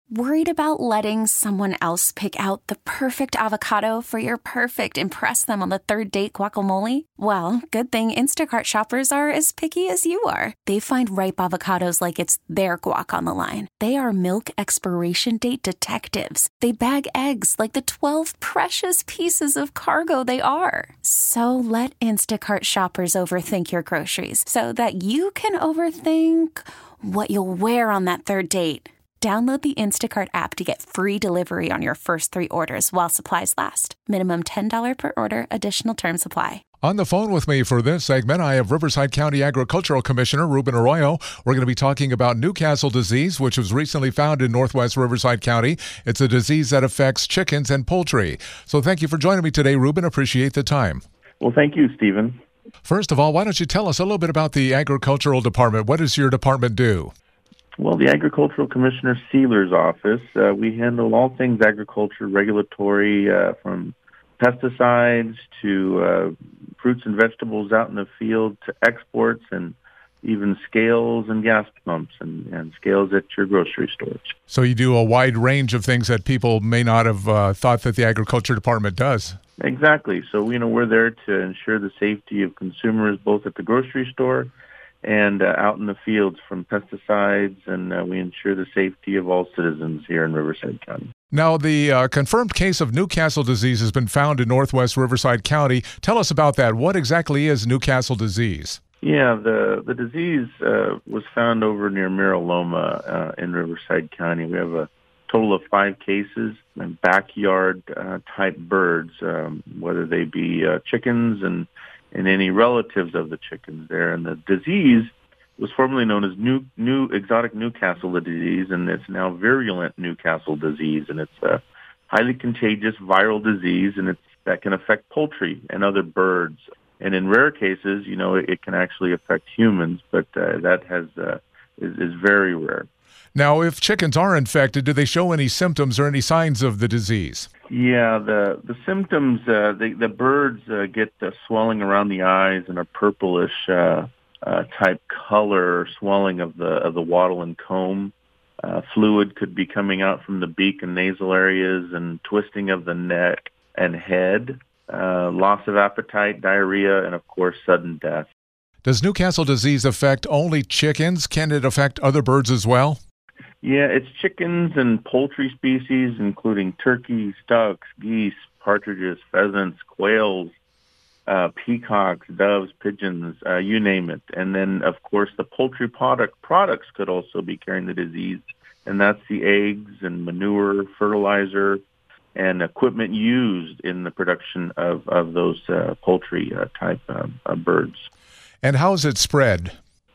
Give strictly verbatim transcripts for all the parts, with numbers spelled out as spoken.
Worried about letting someone else pick out the perfect avocado for your perfect impress them on the third date guacamole? Well, good thing Instacart shoppers are as picky as you are. They find ripe avocados like it's their guac on the line. They are milk expiration date detectives. They bag eggs like the twelve precious pieces of cargo they are. So let Instacart shoppers overthink your groceries so that you can overthink what you'll wear on that third date. Download the Instacart app to get free delivery on your first three orders while supplies last. Minimum ten dollars per order. Additional terms apply. On the phone with me for this segment, I have Riverside County Agricultural Commissioner Ruben Arroyo. We're going to be talking about Newcastle disease, which was recently found in northwest Riverside County. It's a disease that affects chickens and poultry. So thank you for joining me today, Ruben. Appreciate the time. Well, thank you, Stephen. First of all, why don't you tell us a little bit about the Agricultural Department? What does your department do? Well, the Agricultural Commissioner Sealer's office, uh, we handle all things agriculture regulatory, uh, from pesticides to uh, fruits and vegetables out in the field to exports, and even scales and gas pumps and, and scales at your grocery stores. So you do a wide range of things that people may not have uh, thought that the Agriculture Department does. Exactly. So, you know, we're there to ensure the safety of consumers both at the grocery store and uh, out in the fields from pesticides, and uh, we ensure the safety of all citizens here in Riverside County. Now, the uh, confirmed case of Newcastle disease has been found in northwest Riverside County. Tell us about that. What exactly is Newcastle disease? Yeah, the, the disease uh, was found over near Mira Loma uh, in Riverside County. We have a total of five cases, and backyard-type uh, birds, um, whether they be uh, chickens and and any relatives of the chickens there. And the disease was formerly known as new, new exotic Newcastle disease, and it's now virulent Newcastle disease. And it's a highly contagious viral disease, and it's that can affect poultry and other birds. And in rare cases, you know, it, it can actually affect humans, but uh, that has uh, is, is very rare. Now, if chickens are infected, do they show any symptoms or any signs of the disease? Yeah, the the symptoms, uh, the, the birds uh, get uh, swelling around the eyes and a purplish uh, uh, type color, swelling of the of the wattle and comb. Uh, fluid could be coming out from the beak and nasal areas, and twisting of the neck and head, uh, loss of appetite, diarrhea, and of course, sudden death. Does Newcastle disease affect only chickens? Can it affect other birds as well? Yeah, it's chickens and poultry species, including turkeys, ducks, geese, partridges, pheasants, quails, uh, peacocks, doves, pigeons, uh, you name it. And then, of course, the poultry product products could also be carrying the disease, and that's the eggs and manure, fertilizer, and equipment used in the production of, of those uh, poultry uh, type uh, uh, birds. And how is it spread?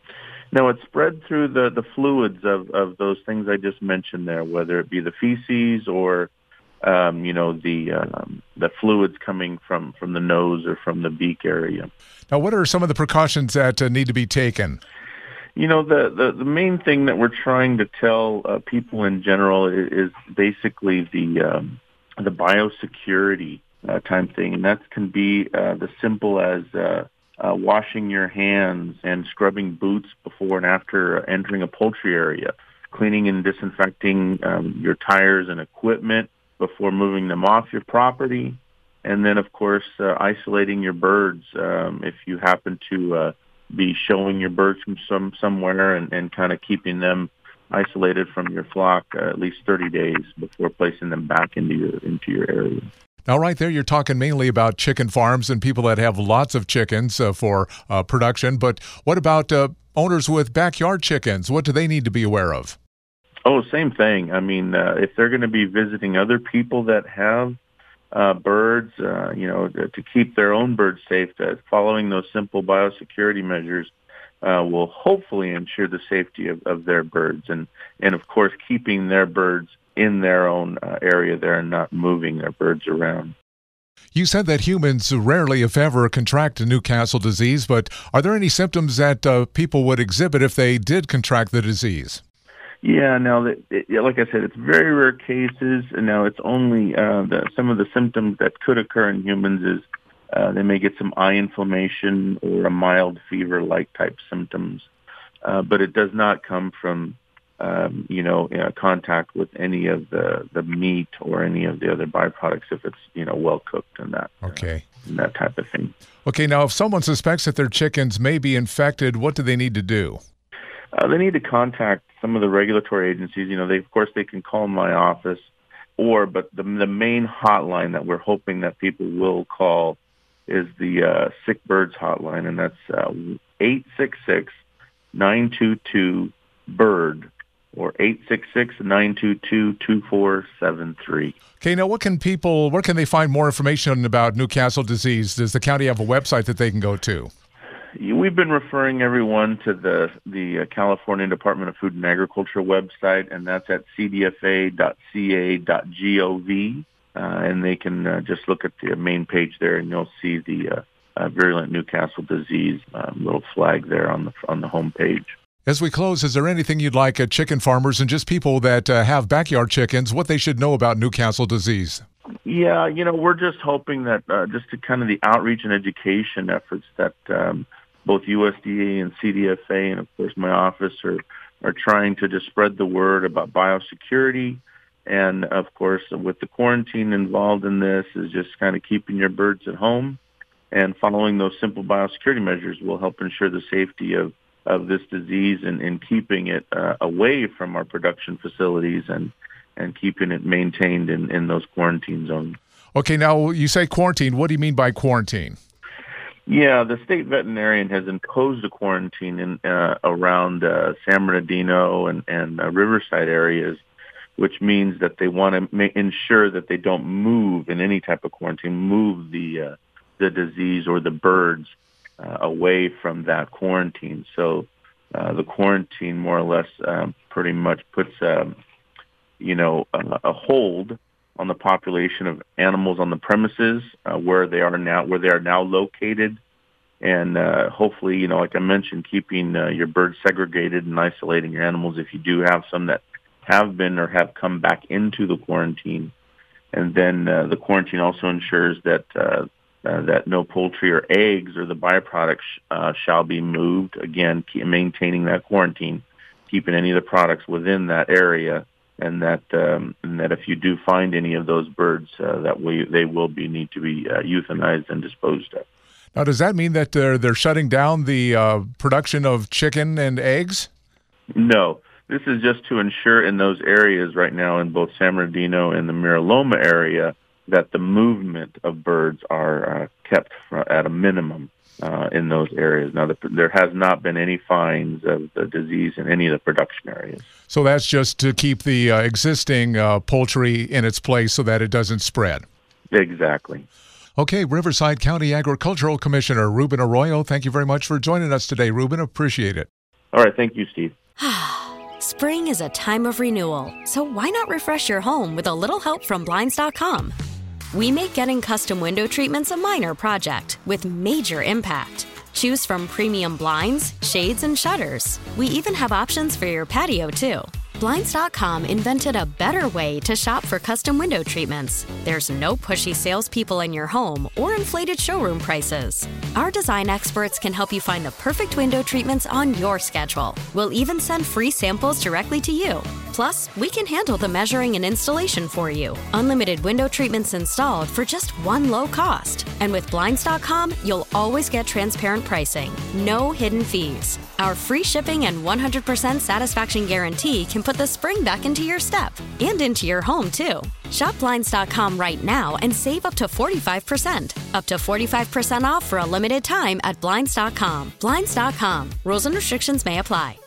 No, it's spread through the, the fluids of, of those things I just mentioned there, whether it be the feces or, um, you know, the um, the fluids coming from, from the nose or from the beak area. Now, what are some of the precautions that uh, need to be taken? You know, the, the, the main thing that we're trying to tell uh, people in general is, is basically the um, the biosecurity uh, type thing, and that can be uh, the simple as uh, Uh, washing your hands and scrubbing boots before and after entering a poultry area, cleaning and disinfecting um, your tires and equipment before moving them off your property, and then, of course, uh, isolating your birds um, if you happen to uh, be showing your birds from some somewhere and, and kind of keeping them isolated from your flock uh, at least thirty days before placing them back into your into your area. Now, right there, you're talking mainly about chicken farms and people that have lots of chickens uh, for uh, production. But what about uh, owners with backyard chickens? What do they need to be aware of? Oh, same thing. I mean, uh, if they're going to be visiting other people that have uh, birds, uh, you know, to keep their own birds safe, uh, following those simple biosecurity measures uh, will hopefully ensure the safety of, of their birds. And, and, of course, keeping their birds in their own uh, area there and not moving their birds around. You said that humans rarely, if ever, contract Newcastle disease, but are there any symptoms that uh, people would exhibit if they did contract the disease? Yeah, now, that, it, like I said, it's very rare cases, and now it's only uh, the, some of the symptoms that could occur in humans is uh, they may get some eye inflammation or a mild fever-like type symptoms, uh, but it does not come from um, you know, uh, contact with any of the, the meat or any of the other byproducts if it's, you know, well cooked and that. Okay. Uh, and that type of thing. Okay. Now, if someone suspects that their chickens may be infected, what do they need to do? Uh, they need to contact some of the regulatory agencies. You know, they, of course, they can call my office, or but the the main hotline that we're hoping that people will call is the uh, Sick Birds hotline, and that's uh, eight six six, nine two two, BIRD, or eight six six, nine two two, two four seven three. Okay, now what can people, where can they find more information about Newcastle disease? Does the county have a website that they can go to? We've been referring everyone to the the uh, California Department of Food and Agriculture website, and that's at c d f a dot c a dot gov, uh, and they can uh, just look at the main page there, and you'll see the uh, uh, virulent Newcastle disease um, little flag there on the on the home page. As we close, is there anything you'd like uh, chicken farmers and just people that uh, have backyard chickens, what they should know about Newcastle disease? Yeah, you know, we're just hoping that uh, just to kind of the outreach and education efforts that um, both U S D A and C D F A and, of course, my office are, are trying to just spread the word about biosecurity. And, of course, with the quarantine involved in this is just kind of keeping your birds at home, and following those simple biosecurity measures will help ensure the safety of, of this disease and, and keeping it uh, away from our production facilities and, and keeping it maintained in, in those quarantine zones. Okay, now you say quarantine. What do you mean by quarantine? Yeah, the state veterinarian has imposed a quarantine in uh, around uh, San Bernardino and, and uh, Riverside areas, which means that they want to ma- ensure that they don't move in any type of quarantine, move the uh, the disease or the birds uh, away from that quarantine. So uh, the quarantine more or less um, pretty much puts, um, you know, a, a hold on the population of animals on the premises uh, where they are now, where they are now located, and uh, hopefully, you know, like I mentioned, keeping uh, your birds segregated and isolating your animals if you do have some that have been or have come back into the quarantine. And then uh, the quarantine also ensures that uh, uh, that no poultry or eggs or the byproducts uh, shall be moved. Again, keep maintaining that quarantine, keeping any of the products within that area. And that um, and that if you do find any of those birds, uh, that we, they will be need to be uh, euthanized and disposed of. Now, does that mean that they're they're shutting down the uh, production of chicken and eggs? No, this is just to ensure in those areas right now in both San Bernardino and the Mira Loma area that the movement of birds are uh, kept at a minimum. Uh, in those areas. Now, the, there has not been any finds of the disease in any of the production areas. So that's just to keep the uh, existing uh, poultry in its place so that it doesn't spread. Exactly. Okay, Riverside County Agricultural Commissioner Ruben Arroyo, thank you very much for joining us today. Ruben, appreciate it. All right, thank you, Steve. Spring is a time of renewal, so why not refresh your home with a little help from Blinds dot com? We make getting custom window treatments a minor project with major impact. Choose from premium blinds, shades, and shutters. We even have options for your patio, too. Blinds dot com invented a better way to shop for custom window treatments. There's no pushy salespeople in your home or inflated showroom prices. Our design experts can help you find the perfect window treatments on your schedule. We'll even send free samples directly to you. Plus, we can handle the measuring and installation for you. Unlimited window treatments installed for just one low cost. And with Blinds dot com, you'll always get transparent pricing. No hidden fees. Our free shipping and one hundred percent satisfaction guarantee can put the spring back into your step and into your home, too. Shop Blinds dot com right now and save up to forty-five percent. Up to forty-five percent off for a limited time at Blinds dot com. Blinds dot com. Rules and restrictions may apply.